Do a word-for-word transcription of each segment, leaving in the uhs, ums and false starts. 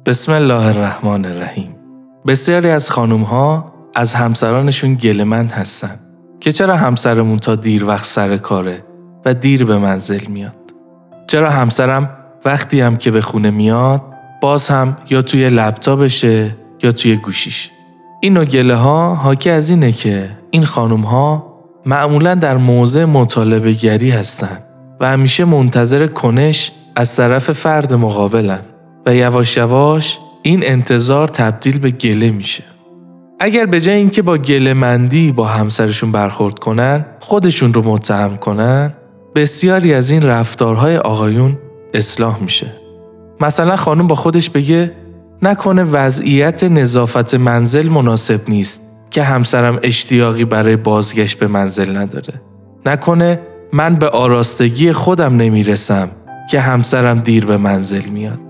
بسم الله الرحمن الرحیم. بسیاری از خانوم‌ها از همسرانشون گله‌مند هستن که چرا همسرمون تا دیر وقت سر کاره و دیر به منزل میاد؟ چرا همسرم وقتی هم که به خونه میاد باز هم یا توی لپتاپشه یا توی گوشیش؟ این نوع گله‌ها حاکی از اینه که این خانوم‌ها معمولاً در موضع مطالبه گری هستن و همیشه منتظر کنش از طرف فرد مقابلن و یواش یواش این انتظار تبدیل به گله میشه. اگر به جای اینکه با گله‌مندی با همسرشون برخورد کنن، خودشون رو متهم کنن، بسیاری از این رفتارهای آقایون اصلاح میشه. مثلا خانم با خودش بگه نکنه وضعیت نظافت منزل مناسب نیست که همسرم اشتیاقی برای بازگشت به منزل نداره. نکنه من به آراستگی خودم نمیرسم که همسرم دیر به منزل میاد.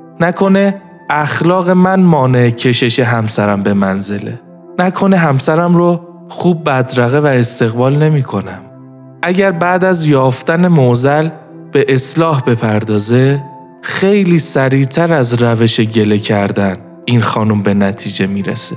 نکنه اخلاق من مانع کشش همسرم به منزله. نکنه همسرم رو خوب بدرقه و استقبال نمی کنم. اگر بعد از یافتن معضل به اصلاح بپردازه، خیلی سریعتر از روش گله کردن این خانم به نتیجه میرسه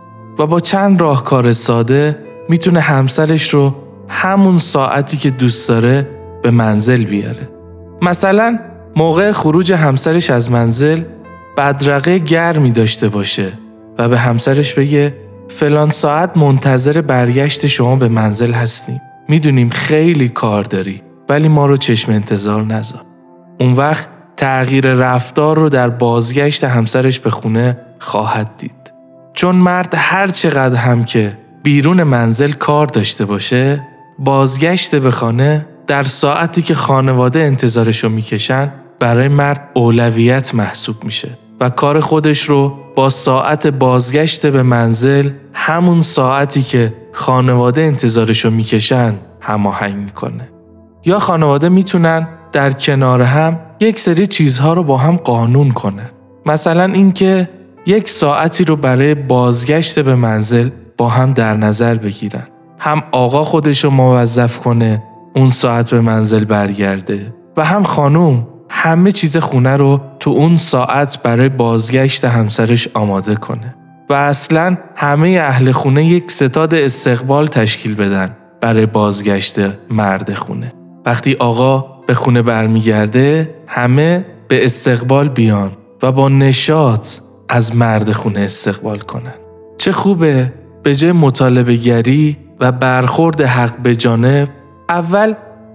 و با چند راهکار ساده میتونه همسرش رو همون ساعتی که دوست داره به منزل بیاره. مثلا موقع خروج همسرش از منزل بدرقه گرمی داشته باشه و به همسرش بگه فلان ساعت منتظر برگشت شما به منزل هستیم. میدونیم خیلی کار داری ولی ما رو چشم انتظار نذار. اون وقت تغییر رفتار رو در بازگشت همسرش به خونه خواهد دید. چون مرد هر چقدر هم که بیرون منزل کار داشته باشه، بازگشت به خانه در ساعتی که خانواده انتظارشو میکشن برای مرد اولویت محسوب میشه و کار خودش رو با ساعت بازگشت به منزل همون ساعتی که خانواده انتظارشو میکشن هماهنگ میکنه. یا خانواده میتونن در کنار هم یک سری چیزها رو با هم قانون کنن. مثلا اینکه یک ساعتی رو برای بازگشت به منزل با هم در نظر بگیرن. هم آقا خودش رو موظف کنه اون ساعت به منزل برگرده و هم خانوم همه چیز خونه رو تو اون ساعت برای بازگشت همسرش آماده کنه و اصلاً همه اهل خونه یک ستاد استقبال تشکیل بدن برای بازگشت مرد خونه. وقتی آقا به خونه برمیگرده همه به استقبال بیان و با نشاط از مرد خونه استقبال کنن. چه خوبه به جای مطالبه گری و برخورد حق به جانب اول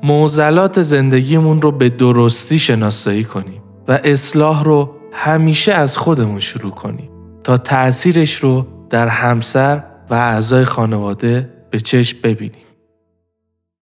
معضلات زندگیمون رو به درستی شناسایی کنیم و اصلاح رو همیشه از خودمون شروع کنیم تا تأثیرش رو در همسر و اعضای خانواده به چشم ببینیم.